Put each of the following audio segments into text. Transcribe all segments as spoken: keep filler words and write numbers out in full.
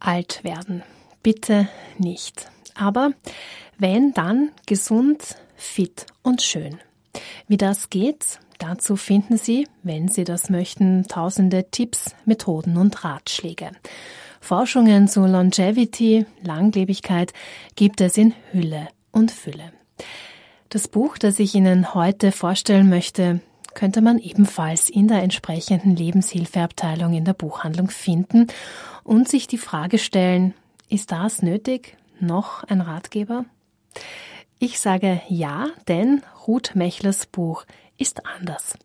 Alt werden. Bitte nicht. Aber wenn, dann gesund, fit und schön. Wie das geht, dazu finden Sie, wenn Sie das möchten, tausende Tipps, Methoden und Ratschläge. Forschungen zu Longevity, Langlebigkeit, gibt es in Hülle und Fülle. Das Buch, das ich Ihnen heute vorstellen möchte, könnte man ebenfalls in der entsprechenden Lebenshilfeabteilung in der Buchhandlung finden und sich die Frage stellen, ist das nötig? Noch ein Ratgeber? Ich sage ja, denn Ruth Mechlers Buch ist anders.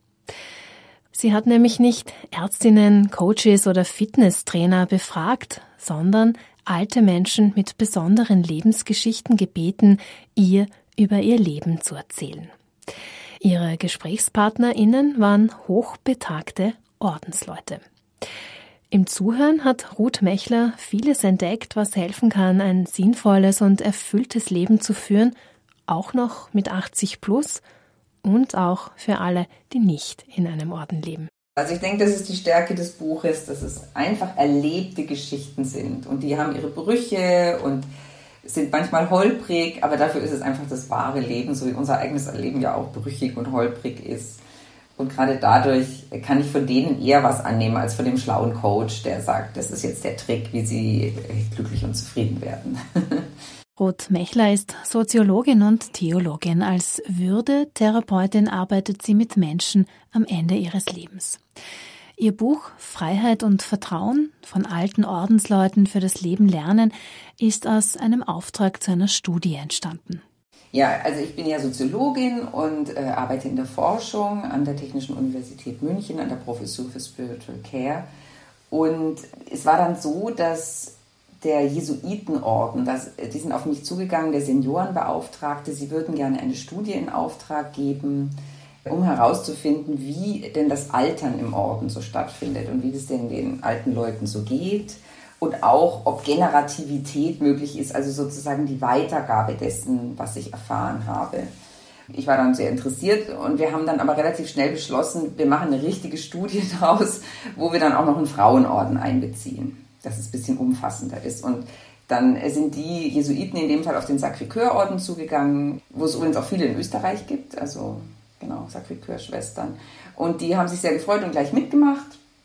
Sie hat nämlich nicht Ärztinnen, Coaches oder Fitnesstrainer befragt, sondern alte Menschen mit besonderen Lebensgeschichten gebeten, ihr über ihr Leben zu erzählen. Ihre GesprächspartnerInnen waren hochbetagte Ordensleute. Im Zuhören hat Ruth Mechler vieles entdeckt, was helfen kann, ein sinnvolles und erfülltes Leben zu führen, auch noch mit achtzig plus und auch für alle, die nicht in einem Orden leben. Also ich denke, das ist die Stärke des Buches, dass es einfach erlebte Geschichten sind und die haben ihre Brüche und sind manchmal holprig, aber dafür ist es einfach das wahre Leben, so wie unser eigenes Leben ja auch brüchig und holprig ist. Und gerade dadurch kann ich von denen eher was annehmen als von dem schlauen Coach, der sagt, das ist jetzt der Trick, wie sie glücklich und zufrieden werden. Ruth Mechler ist Soziologin und Theologin. Als Würde-Therapeutin arbeitet sie mit Menschen am Ende ihres Lebens. Ihr Buch Freiheit und Vertrauen von alten Ordensleuten für das Leben lernen ist aus einem Auftrag zu einer Studie entstanden. Ja, also ich bin ja Soziologin und äh, arbeite in der Forschung an der Technischen Universität München, an der Professur für Spiritual Care. Und es war dann so, dass der Jesuitenorden, das, die sind auf mich zugegangen, der Seniorenbeauftragte, sie würden gerne eine Studie in Auftrag geben, um herauszufinden, wie denn das Altern im Orden so stattfindet und wie das denn den alten Leuten so geht. Und auch, ob Generativität möglich ist, also sozusagen die Weitergabe dessen, was ich erfahren habe. Ich war dann sehr interessiert und wir haben dann aber relativ schnell beschlossen, wir machen eine richtige Studie daraus, wo wir dann auch noch einen Frauenorden einbeziehen, dass es ein bisschen umfassender ist. Und dann sind die Jesuiten in dem Fall auf den Sacré-Cœur-Orden zugegangen, wo es übrigens auch viele in Österreich gibt, also genau, Sacré-Cœur-Schwestern. Und die haben sich sehr gefreut und gleich mitgemacht.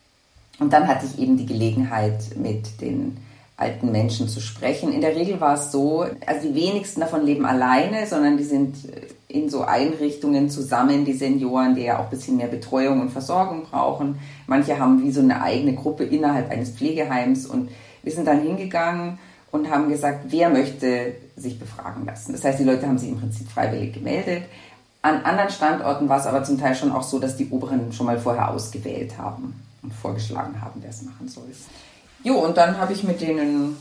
Und dann hatte ich eben die Gelegenheit, mit den alten Menschen zu sprechen. In der Regel war es so, also die wenigsten davon leben alleine, sondern die sind in so Einrichtungen zusammen, die Senioren, die ja auch ein bisschen mehr Betreuung und Versorgung brauchen. Manche haben wie so eine eigene Gruppe innerhalb eines Pflegeheims. Und wir sind dann hingegangen und haben gesagt, wer möchte sich befragen lassen. Das heißt, die Leute haben sich im Prinzip freiwillig gemeldet. An anderen Standorten war es aber zum Teil schon auch so, dass die Oberen schon mal vorher ausgewählt haben und vorgeschlagen haben, wer es machen soll. Jo, und dann habe ich mit denen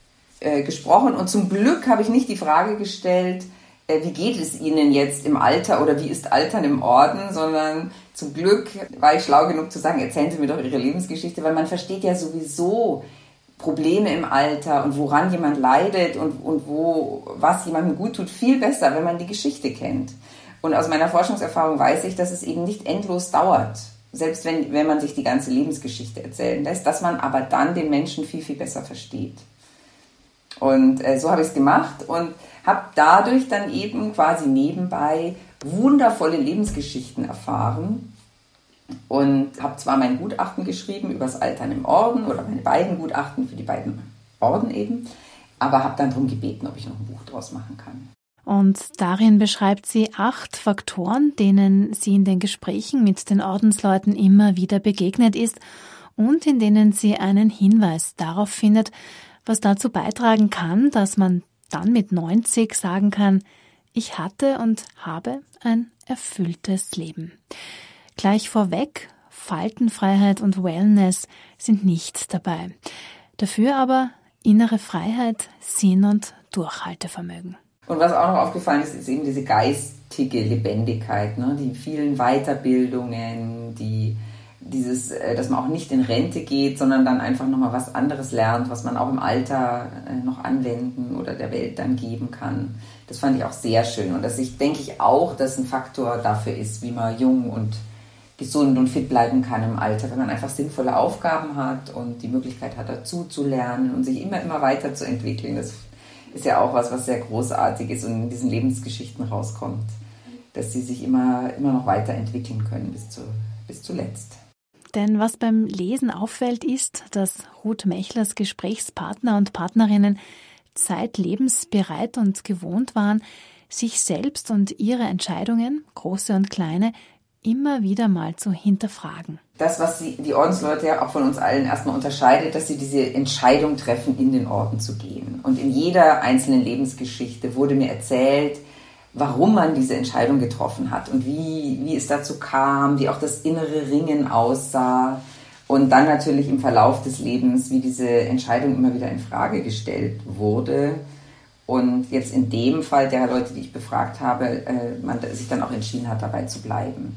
äh, gesprochen und zum Glück habe ich nicht die Frage gestellt, äh, wie geht es Ihnen jetzt im Alter oder wie ist Altern im Orden, sondern zum Glück war ich schlau genug zu sagen, erzählen Sie mir doch Ihre Lebensgeschichte, weil man versteht ja sowieso Probleme im Alter und woran jemand leidet und, und wo, was jemandem gut tut, viel besser, wenn man die Geschichte kennt. Und aus meiner Forschungserfahrung weiß ich, dass es eben nicht endlos dauert, selbst wenn, wenn man sich die ganze Lebensgeschichte erzählen lässt, dass man aber dann den Menschen viel, viel besser versteht. Und äh, so habe ich es gemacht und habe dadurch dann eben quasi nebenbei wundervolle Lebensgeschichten erfahren und habe zwar mein Gutachten geschrieben über das Altern im Orden oder meine beiden Gutachten für die beiden Orden eben, aber habe dann darum gebeten, ob ich noch ein Buch draus machen kann. Und darin beschreibt sie acht Faktoren, denen sie in den Gesprächen mit den Ordensleuten immer wieder begegnet ist und in denen sie einen Hinweis darauf findet, was dazu beitragen kann, dass man dann mit neunzig sagen kann, ich hatte und habe ein erfülltes Leben. Gleich vorweg, Faltenfreiheit und Wellness sind nicht dabei. Dafür aber innere Freiheit, Sinn und Durchhaltevermögen. Und was auch noch aufgefallen ist, ist eben diese geistige Lebendigkeit, ne? Die vielen Weiterbildungen, die, dieses, dass man auch nicht in Rente geht, sondern dann einfach nochmal was anderes lernt, was man auch im Alter noch anwenden oder der Welt dann geben kann. Das fand ich auch sehr schön. Und das ich, denke ich auch, dass ein Faktor dafür ist, wie man jung und gesund und fit bleiben kann im Alter, wenn man einfach sinnvolle Aufgaben hat und die Möglichkeit hat, dazu zu lernen und sich immer, immer weiterzuentwickeln. Das ist ja auch was, was sehr großartig ist und in diesen Lebensgeschichten rauskommt, dass sie sich immer, immer noch weiterentwickeln können bis, zu, bis zuletzt. Denn was beim Lesen auffällt, ist, dass Ruth Mechlers Gesprächspartner und Partnerinnen zeitlebens bereit und gewohnt waren, sich selbst und ihre Entscheidungen, große und kleine, immer wieder mal zu hinterfragen. Das, was sie, die Ordensleute ja auch von uns allen erstmal unterscheidet, dass sie diese Entscheidung treffen, in den Orden zu gehen. Und in jeder einzelnen Lebensgeschichte wurde mir erzählt, warum man diese Entscheidung getroffen hat und wie, wie es dazu kam, wie auch das innere Ringen aussah und dann natürlich im Verlauf des Lebens, wie diese Entscheidung immer wieder in Frage gestellt wurde. Und jetzt in dem Fall der Leute, die ich befragt habe, äh, man sich dann auch entschieden hat, dabei zu bleiben.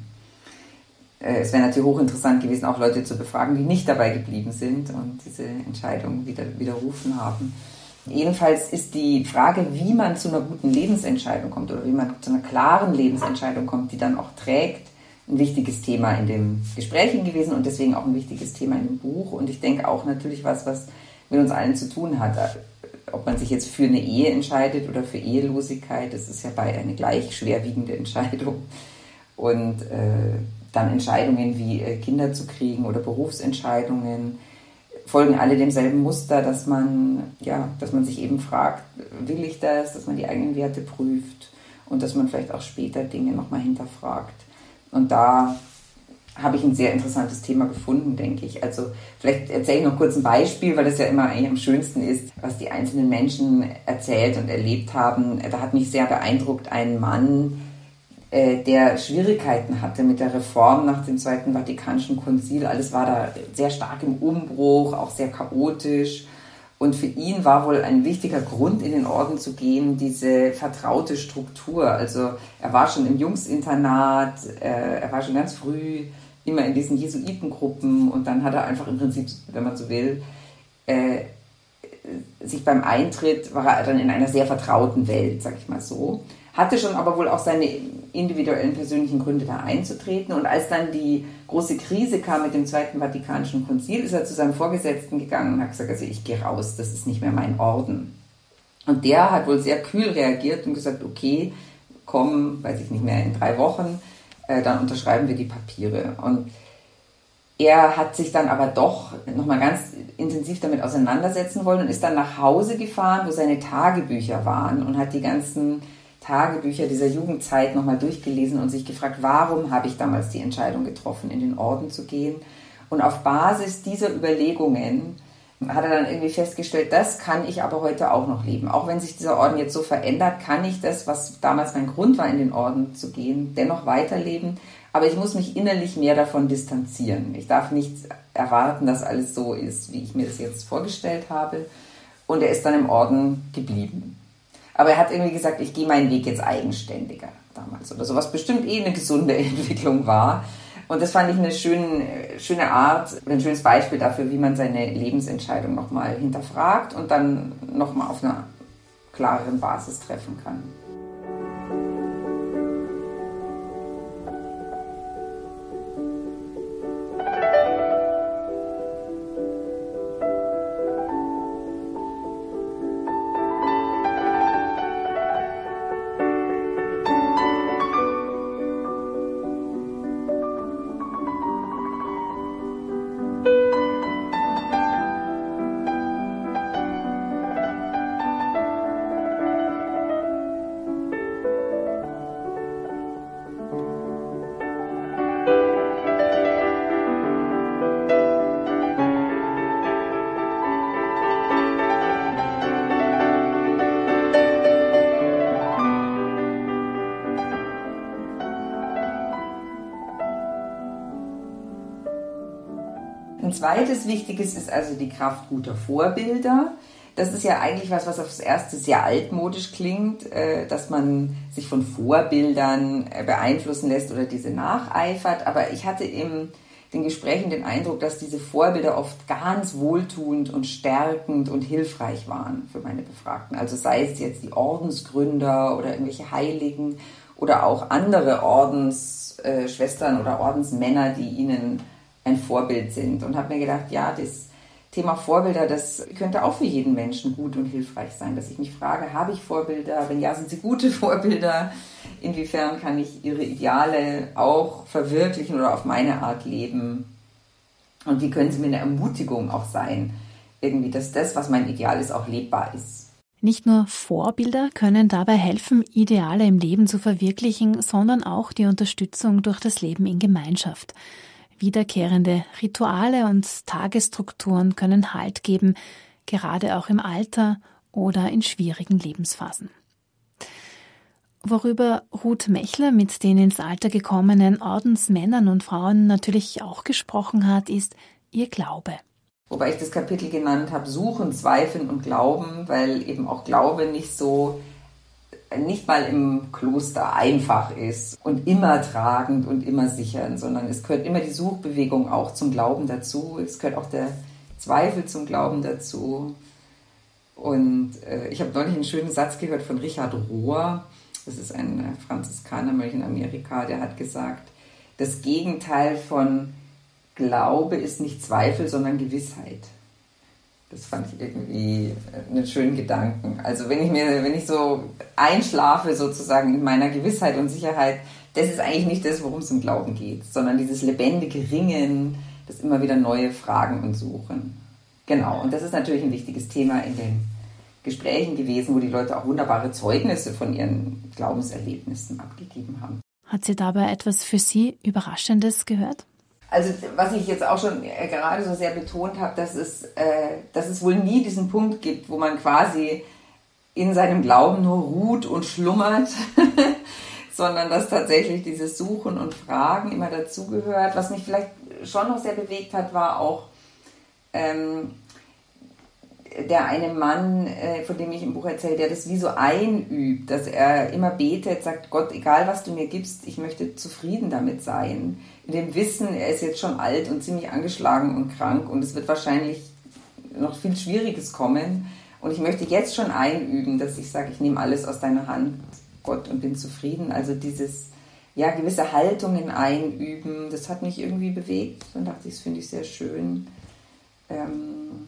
Äh, es wäre natürlich hochinteressant gewesen, auch Leute zu befragen, die nicht dabei geblieben sind und diese Entscheidung wieder widerrufen haben. Jedenfalls ist die Frage, wie man zu einer guten Lebensentscheidung kommt oder wie man zu einer klaren Lebensentscheidung kommt, die dann auch trägt, ein wichtiges Thema in dem Gespräch gewesen und deswegen auch ein wichtiges Thema in dem Buch. Und ich denke auch natürlich was, was mit uns allen zu tun hat. Ob man sich jetzt für eine Ehe entscheidet oder für Ehelosigkeit, das ist ja bei eine gleich schwerwiegende Entscheidung. Und äh, dann Entscheidungen wie äh, Kinder zu kriegen oder Berufsentscheidungen folgen alle demselben Muster, dass man, ja, dass man sich eben fragt, will ich das, dass man die eigenen Werte prüft und dass man vielleicht auch später Dinge nochmal hinterfragt. Und da habe ich ein sehr interessantes Thema gefunden, denke ich. Also vielleicht erzähle ich noch kurz ein Beispiel, weil das ja immer eigentlich am schönsten ist, was die einzelnen Menschen erzählt und erlebt haben. Da hat mich sehr beeindruckt ein Mann, der Schwierigkeiten hatte mit der Reform nach dem Zweiten Vatikanischen Konzil. Alles war da sehr stark im Umbruch, auch sehr chaotisch. Und für ihn war wohl ein wichtiger Grund, in den Orden zu gehen, diese vertraute Struktur. Also er war schon im Jungsinternat, er war schon ganz früh immer in diesen Jesuitengruppen und dann hat er einfach im Prinzip, wenn man so will, äh, sich beim Eintritt, war er dann in einer sehr vertrauten Welt, sag ich mal so. Hatte schon aber wohl auch seine individuellen persönlichen Gründe, da einzutreten. Und als dann die große Krise kam mit dem Zweiten Vatikanischen Konzil, ist er zu seinem Vorgesetzten gegangen und hat gesagt, also ich gehe raus, das ist nicht mehr mein Orden. Und der hat wohl sehr kühl reagiert und gesagt, okay, komm, weiß ich nicht mehr, in drei Wochen, äh, dann unterschreiben wir die Papiere. Und er hat sich dann aber doch nochmal ganz intensiv damit auseinandersetzen wollen und ist dann nach Hause gefahren, wo seine Tagebücher waren und hat die ganzen Tagebücher dieser Jugendzeit nochmal durchgelesen und sich gefragt, warum habe ich damals die Entscheidung getroffen, in den Orden zu gehen? Und auf Basis dieser Überlegungen hat er dann irgendwie festgestellt, das kann ich aber heute auch noch leben. Auch wenn sich dieser Orden jetzt so verändert, kann ich das, was damals mein Grund war, in den Orden zu gehen, dennoch weiterleben. Aber ich muss mich innerlich mehr davon distanzieren. Ich darf nicht erwarten, dass alles so ist, wie ich mir das jetzt vorgestellt habe. Und er ist dann im Orden geblieben. Aber er hat irgendwie gesagt, ich gehe meinen Weg jetzt eigenständiger damals oder so, was bestimmt eh eine gesunde Entwicklung war. Und das fand ich eine schöne, schöne Art, ein schönes Beispiel dafür, wie man seine Lebensentscheidung nochmal hinterfragt und dann nochmal auf einer klareren Basis treffen kann. Ein zweites Wichtiges ist also die Kraft guter Vorbilder. Das ist ja eigentlich was, was aufs Erste sehr altmodisch klingt, dass man sich von Vorbildern beeinflussen lässt oder diese nacheifert. Aber ich hatte in den Gesprächen den Eindruck, dass diese Vorbilder oft ganz wohltuend und stärkend und hilfreich waren für meine Befragten. Also sei es jetzt die Ordensgründer oder irgendwelche Heiligen oder auch andere Ordensschwestern oder Ordensmänner, die ihnen ein Vorbild sind. Und habe mir gedacht, ja, das Thema Vorbilder, das könnte auch für jeden Menschen gut und hilfreich sein, dass ich mich frage, habe ich Vorbilder? Wenn ja, sind sie gute Vorbilder? Inwiefern kann ich ihre Ideale auch verwirklichen oder auf meine Art leben? Und wie können sie mir eine Ermutigung auch sein, irgendwie, dass das, was mein Ideal ist, auch lebbar ist? Nicht nur Vorbilder können dabei helfen, Ideale im Leben zu verwirklichen, sondern auch die Unterstützung durch das Leben in Gemeinschaft. Wiederkehrende Rituale und Tagesstrukturen können Halt geben, gerade auch im Alter oder in schwierigen Lebensphasen. Worüber Ruth Mechler mit den ins Alter gekommenen Ordensmännern und Frauen natürlich auch gesprochen hat, ist ihr Glaube. Wobei ich das Kapitel genannt habe, Suchen, Zweifeln und Glauben, weil eben auch Glaube nicht so, nicht mal im Kloster einfach ist und immer tragend und immer sichern, sondern es gehört immer die Suchbewegung auch zum Glauben dazu. Es gehört auch der Zweifel zum Glauben dazu. Und äh, ich habe neulich einen schönen Satz gehört von Richard Rohr. Das ist ein Franziskanermönch in Amerika, der hat gesagt, das Gegenteil von Glaube ist nicht Zweifel, sondern Gewissheit. Das fand ich irgendwie einen schönen Gedanken. Also wenn ich mir, wenn ich so einschlafe sozusagen in meiner Gewissheit und Sicherheit, das ist eigentlich nicht das, worum es im Glauben geht, sondern dieses lebendige Ringen, das immer wieder neue Fragen und Suchen. Genau, und das ist natürlich ein wichtiges Thema in den Gesprächen gewesen, wo die Leute auch wunderbare Zeugnisse von ihren Glaubenserlebnissen abgegeben haben. Hat sie dabei etwas für Sie Überraschendes gehört? Also was ich jetzt auch schon gerade so sehr betont habe, dass es, äh, dass es wohl nie diesen Punkt gibt, wo man quasi in seinem Glauben nur ruht und schlummert, sondern dass tatsächlich dieses Suchen und Fragen immer dazugehört. Was mich vielleicht schon noch sehr bewegt hat, war auch ähm, der eine Mann, äh, von dem ich im Buch erzähle, der das wie so einübt, dass er immer betet, sagt, Gott, egal was du mir gibst, ich möchte zufrieden damit sein. In dem Wissen, er ist jetzt schon alt und ziemlich angeschlagen und krank und es wird wahrscheinlich noch viel Schwieriges kommen. Und ich möchte jetzt schon einüben, dass ich sage, ich nehme alles aus deiner Hand, Gott, und bin zufrieden. Also dieses, ja, gewisse Haltungen einüben, das hat mich irgendwie bewegt. Dann dachte ich, das finde ich sehr schön. Ähm,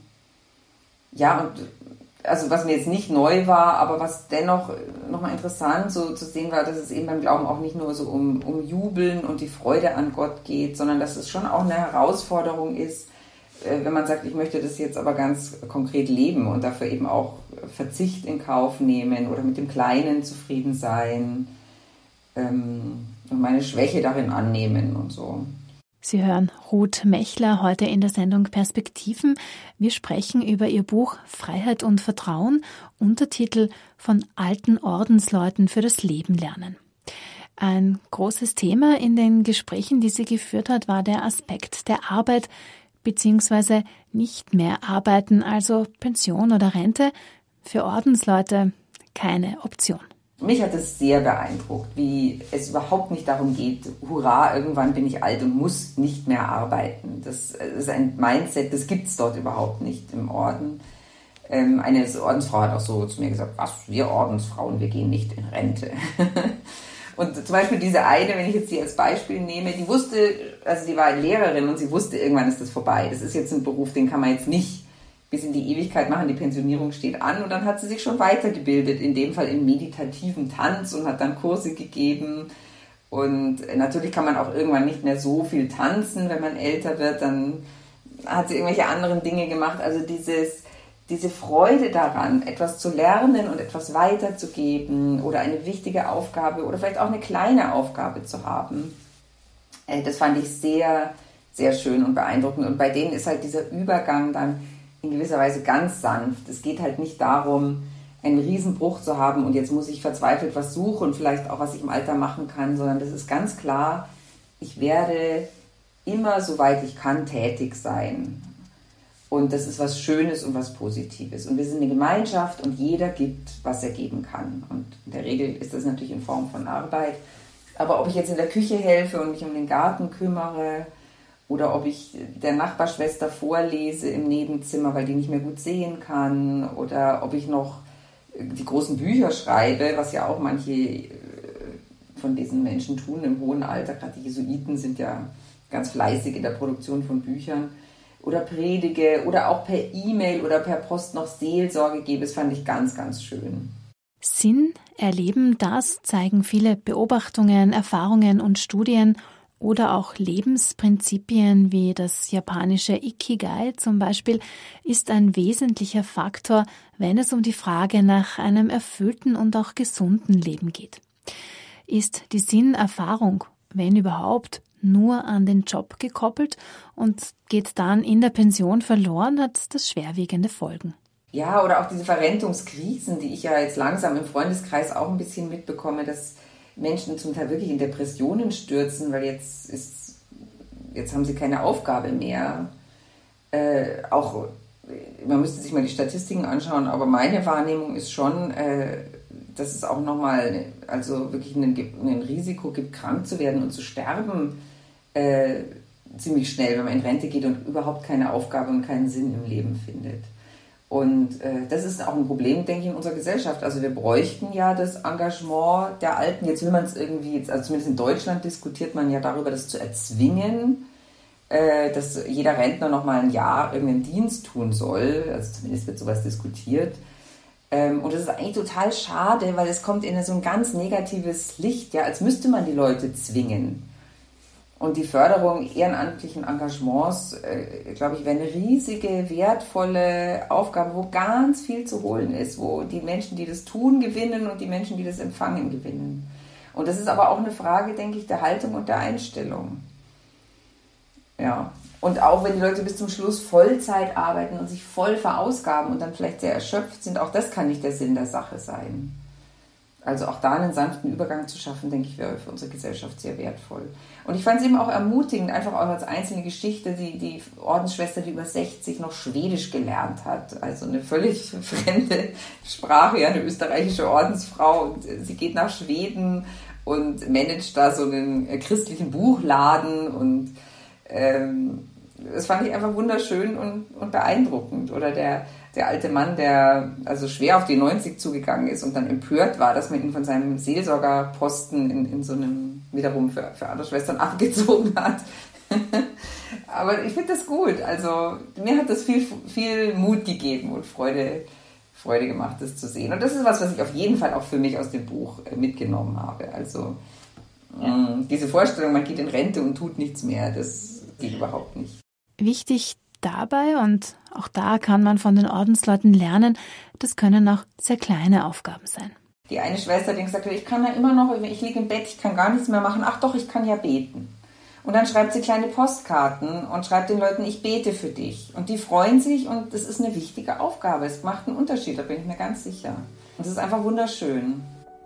ja, und also was mir jetzt nicht neu war, aber was dennoch nochmal interessant so zu sehen war, dass es eben beim Glauben auch nicht nur so um, um Jubeln und die Freude an Gott geht, sondern dass es schon auch eine Herausforderung ist, wenn man sagt, ich möchte das jetzt aber ganz konkret leben und dafür eben auch Verzicht in Kauf nehmen oder mit dem Kleinen zufrieden sein ähm, und meine Schwäche darin annehmen und so. Sie hören Ruth Mechler heute in der Sendung Perspektiven. Wir sprechen über ihr Buch Freiheit und Vertrauen, Untertitel von alten Ordensleuten für das Leben lernen. Ein großes Thema in den Gesprächen, die sie geführt hat, war der Aspekt der Arbeit bzw. nicht mehr arbeiten, also Pension oder Rente. Für Ordensleute keine Option. Mich hat es sehr beeindruckt, wie es überhaupt nicht darum geht, hurra, irgendwann bin ich alt und muss nicht mehr arbeiten. Das ist ein Mindset, das gibt es dort überhaupt nicht im Orden. Ähm, eine Ordensfrau hat auch so zu mir gesagt, was, wir Ordensfrauen, wir gehen nicht in Rente. Und zum Beispiel diese eine, wenn ich jetzt die als Beispiel nehme, die wusste, also die war Lehrerin und sie wusste, irgendwann ist das vorbei. Das ist jetzt ein Beruf, den kann man jetzt nicht bis in die Ewigkeit machen, die Pensionierung steht an und dann hat sie sich schon weitergebildet, in dem Fall im meditativen Tanz und hat dann Kurse gegeben und natürlich kann man auch irgendwann nicht mehr so viel tanzen, wenn man älter wird, dann hat sie irgendwelche anderen Dinge gemacht, also dieses, diese Freude daran, etwas zu lernen und etwas weiterzugeben oder eine wichtige Aufgabe oder vielleicht auch eine kleine Aufgabe zu haben, das fand ich sehr, sehr schön und beeindruckend und bei denen ist halt dieser Übergang dann in gewisser Weise ganz sanft. Es geht halt nicht darum, einen Riesenbruch zu haben und jetzt muss ich verzweifelt was suchen, vielleicht auch, was ich im Alter machen kann, sondern das ist ganz klar, ich werde immer, soweit ich kann, tätig sein. Und das ist was Schönes und was Positives. Und wir sind eine Gemeinschaft und jeder gibt, was er geben kann. Und in der Regel ist das natürlich in Form von Arbeit. Aber ob ich jetzt in der Küche helfe und mich um den Garten kümmere, oder ob ich der Nachbarschwester vorlese im Nebenzimmer, weil die nicht mehr gut sehen kann. Oder ob ich noch die großen Bücher schreibe, was ja auch manche von diesen Menschen tun im hohen Alter. Gerade die Jesuiten sind ja ganz fleißig in der Produktion von Büchern. Oder predige oder auch per E-Mail oder per Post noch Seelsorge gebe. Das fand ich ganz, ganz schön. Sinn erleben, das zeigen viele Beobachtungen, Erfahrungen und Studien oder auch Lebensprinzipien wie das japanische Ikigai zum Beispiel ist ein wesentlicher Faktor, wenn es um die Frage nach einem erfüllten und auch gesunden Leben geht. Ist die Sinnerfahrung, wenn überhaupt, nur an den Job gekoppelt und geht dann in der Pension verloren, hat das schwerwiegende Folgen. Ja, oder auch diese Verrentungskrisen, die ich ja jetzt langsam im Freundeskreis auch ein bisschen mitbekomme, dass Menschen zum Teil wirklich in Depressionen stürzen, weil jetzt ist, jetzt haben sie keine Aufgabe mehr. Äh, auch, man müsste sich mal die Statistiken anschauen, aber meine Wahrnehmung ist schon, äh, dass es auch nochmal, also wirklich ein, ein Risiko gibt, krank zu werden und zu sterben, äh, ziemlich schnell, wenn man in Rente geht und überhaupt keine Aufgabe und keinen Sinn im Leben findet. Und äh, das ist auch ein Problem, denke ich, in unserer Gesellschaft. Also wir bräuchten ja das Engagement der Alten. Jetzt will man es irgendwie, also zumindest in Deutschland diskutiert man ja darüber, das zu erzwingen, äh, dass jeder Rentner noch mal ein Jahr irgendeinen Dienst tun soll. Also zumindest wird sowas diskutiert. Ähm, und das ist eigentlich total schade, weil es kommt in so ein ganz negatives Licht, ja, als müsste man die Leute zwingen. Und die Förderung ehrenamtlichen Engagements, äh, glaube ich, wäre eine riesige, wertvolle Aufgabe, wo ganz viel zu holen ist, wo die Menschen, die das tun, gewinnen und die Menschen, die das empfangen, gewinnen. Und das ist aber auch eine Frage, denke ich, der Haltung und der Einstellung. Ja. Und auch wenn die Leute bis zum Schluss Vollzeit arbeiten und sich voll verausgaben und dann vielleicht sehr erschöpft sind, auch das kann nicht der Sinn der Sache sein. Also auch da einen sanften Übergang zu schaffen, denke ich, wäre für unsere Gesellschaft sehr wertvoll. Und ich fand es eben auch ermutigend, einfach auch als einzelne Geschichte, die, die Ordensschwester, die über sechzig noch Schwedisch gelernt hat, also eine völlig fremde Sprache, ja, eine österreichische Ordensfrau, und sie geht nach Schweden und managt da so einen christlichen Buchladen und ähm, das fand ich einfach wunderschön und, und beeindruckend. Oder der, der alte Mann, der also schwer auf die neunzig zugegangen ist und dann empört war, dass man ihn von seinem Seelsorgerposten in, in so einem, wiederum für, für andere Schwestern abgezogen hat. Aber ich finde das gut. Also mir hat das viel, viel Mut gegeben und Freude, Freude gemacht, das zu sehen. Und das ist was, was ich auf jeden Fall auch für mich aus dem Buch mitgenommen habe. Also ja. Diese Vorstellung, man geht in Rente und tut nichts mehr, das geht überhaupt nicht. Wichtig dabei, und auch da kann man von den Ordensleuten lernen, das können auch sehr kleine Aufgaben sein. Die eine Schwester, die gesagt hat, ich kann ja immer noch, ich liege im Bett, ich kann gar nichts mehr machen. Ach doch, ich kann ja beten. Und dann schreibt sie kleine Postkarten und schreibt den Leuten, ich bete für dich. Und die freuen sich und das ist eine wichtige Aufgabe. Es macht einen Unterschied, da bin ich mir ganz sicher. Und es ist einfach wunderschön.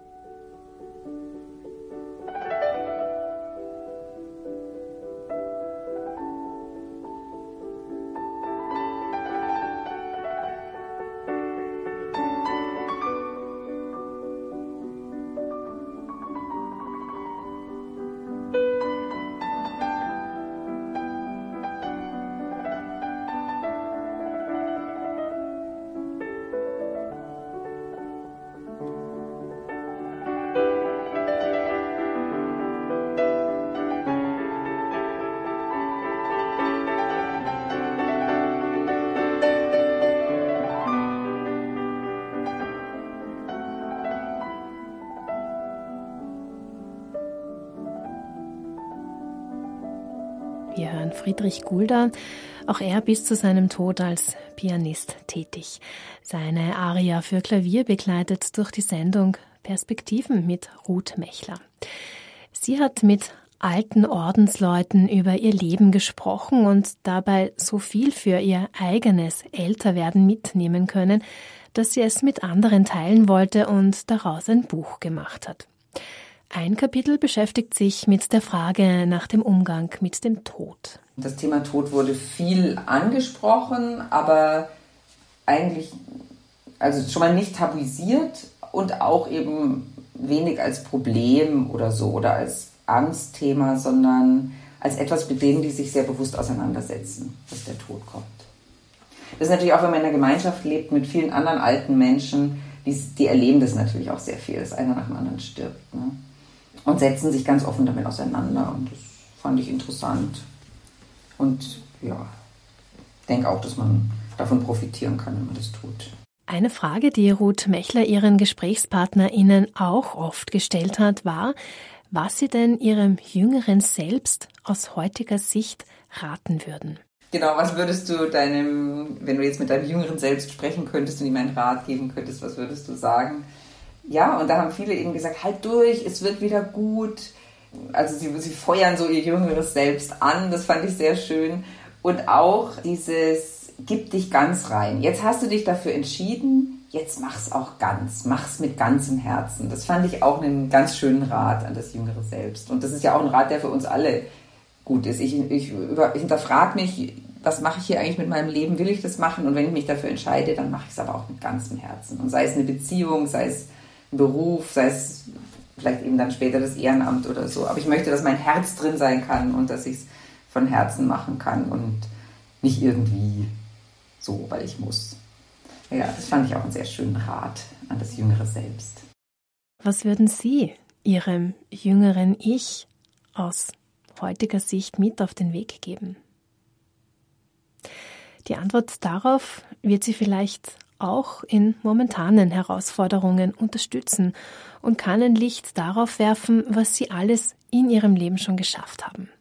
Wir hören Friedrich Gulda, auch er bis zu seinem Tod als Pianist tätig. Seine Aria für Klavier begleitet durch die Sendung Perspektiven mit Ruth Mechler. Sie hat mit alten Ordensleuten über ihr Leben gesprochen und dabei so viel für ihr eigenes Älterwerden mitnehmen können, dass sie es mit anderen teilen wollte und daraus ein Buch gemacht hat. Ein Kapitel beschäftigt sich mit der Frage nach dem Umgang mit dem Tod. Das Thema Tod wurde viel angesprochen, aber eigentlich also schon mal nicht tabuisiert und auch eben wenig als Problem oder so oder als Angstthema, sondern als etwas, mit dem die sich sehr bewusst auseinandersetzen, dass der Tod kommt. Das ist natürlich auch, wenn man in einer Gemeinschaft lebt mit vielen anderen alten Menschen, die, die erleben das natürlich auch sehr viel, dass einer nach dem anderen stirbt. Ne? und setzen sich ganz offen damit auseinander. Und das fand ich interessant. Und ja, ich denke auch, dass man davon profitieren kann, wenn man das tut. Eine Frage, die Ruth Mechler ihren GesprächspartnerInnen auch oft gestellt hat, war, was sie denn ihrem jüngeren Selbst aus heutiger Sicht raten würden. Genau, was würdest du deinem, wenn du jetzt mit deinem jüngeren Selbst sprechen könntest und ihm einen Rat geben könntest, was würdest du sagen? Ja, und da haben viele eben gesagt, halt durch, es wird wieder gut. Also sie, sie feuern so ihr jüngeres Selbst an, das fand ich sehr schön. Und auch dieses, gib dich ganz rein. Jetzt hast du dich dafür entschieden, jetzt mach's auch ganz, mach's mit ganzem Herzen. Das fand ich auch einen ganz schönen Rat an das jüngere Selbst. Und das ist ja auch ein Rat, der für uns alle gut ist. Ich, ich, über, ich hinterfrage mich, was mache ich hier eigentlich mit meinem Leben? Will ich das machen? Und wenn ich mich dafür entscheide, dann mache ich es aber auch mit ganzem Herzen. Und sei es eine Beziehung, sei es ein Beruf, sei es vielleicht eben dann später das Ehrenamt oder so. Aber ich möchte, dass mein Herz drin sein kann und dass ich es von Herzen machen kann und nicht irgendwie so, weil ich muss. Ja, das fand ich auch einen sehr schönen Rat an das jüngere Selbst. Was würden Sie Ihrem jüngeren Ich aus heutiger Sicht mit auf den Weg geben? Die Antwort darauf wird Sie vielleicht auch in momentanen Herausforderungen unterstützen und kann ein Licht darauf werfen, was Sie alles in Ihrem Leben schon geschafft haben.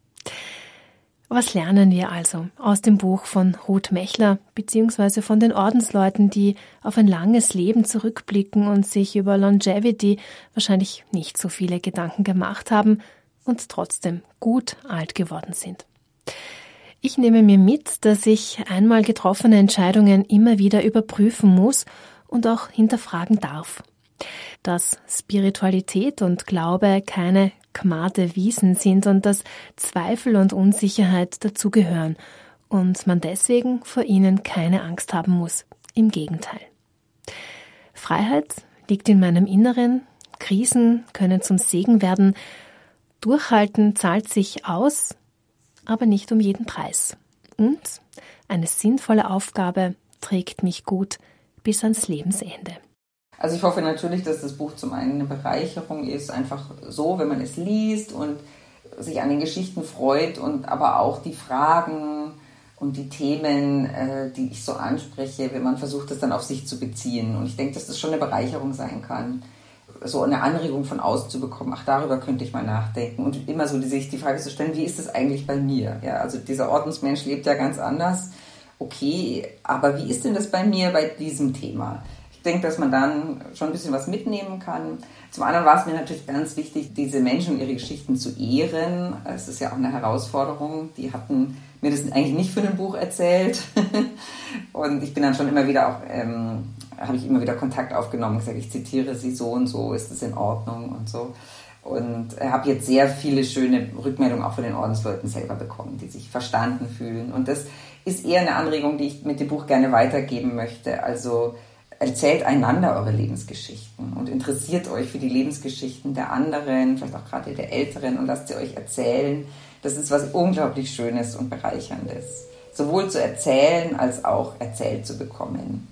Was lernen wir also aus dem Buch von Ruth Mechler bzw. von den Ordensleuten, die auf ein langes Leben zurückblicken und sich über Longevity wahrscheinlich nicht so viele Gedanken gemacht haben und trotzdem gut alt geworden sind? Ich nehme mir mit, dass ich einmal getroffene Entscheidungen immer wieder überprüfen muss und auch hinterfragen darf. Dass Spiritualität und Glaube keine gmade Wiesen sind und dass Zweifel und Unsicherheit dazugehören und man deswegen vor ihnen keine Angst haben muss. Im Gegenteil. Freiheit liegt in meinem Inneren, Krisen können zum Segen werden, Durchhalten zahlt sich aus, aber nicht um jeden Preis. Und eine sinnvolle Aufgabe trägt mich gut bis ans Lebensende. Also ich hoffe natürlich, dass das Buch zum einen eine Bereicherung ist, einfach so, wenn man es liest und sich an den Geschichten freut und aber auch die Fragen und die Themen, die ich so anspreche, wenn man versucht, das dann auf sich zu beziehen. Und ich denke, dass das schon eine Bereicherung sein kann, so eine Anregung von außen zu bekommen. Ach, darüber könnte ich mal nachdenken. Und immer so sich die Frage zu stellen, wie ist das eigentlich bei mir? Ja, also dieser Ordensmensch lebt ja ganz anders. Okay, aber wie ist denn das bei mir bei diesem Thema? Ich denke, dass man dann schon ein bisschen was mitnehmen kann. Zum anderen war es mir natürlich ganz wichtig, diese Menschen und ihre Geschichten zu ehren. Das ist ja auch eine Herausforderung. Die hatten mir das eigentlich nicht für ein Buch erzählt. Und ich bin dann schon immer wieder auch, ähm, habe ich immer wieder Kontakt aufgenommen, gesagt, ich zitiere sie so und so, ist das in Ordnung und so. Und äh, habe jetzt sehr viele schöne Rückmeldungen auch von den Ordensleuten selber bekommen, die sich verstanden fühlen. Und das ist eher eine Anregung, die ich mit dem Buch gerne weitergeben möchte. Also erzählt einander eure Lebensgeschichten und interessiert euch für die Lebensgeschichten der anderen, vielleicht auch gerade der Älteren, und lasst sie euch erzählen. Das ist was unglaublich Schönes und Bereicherndes. Sowohl zu erzählen, als auch erzählt zu bekommen.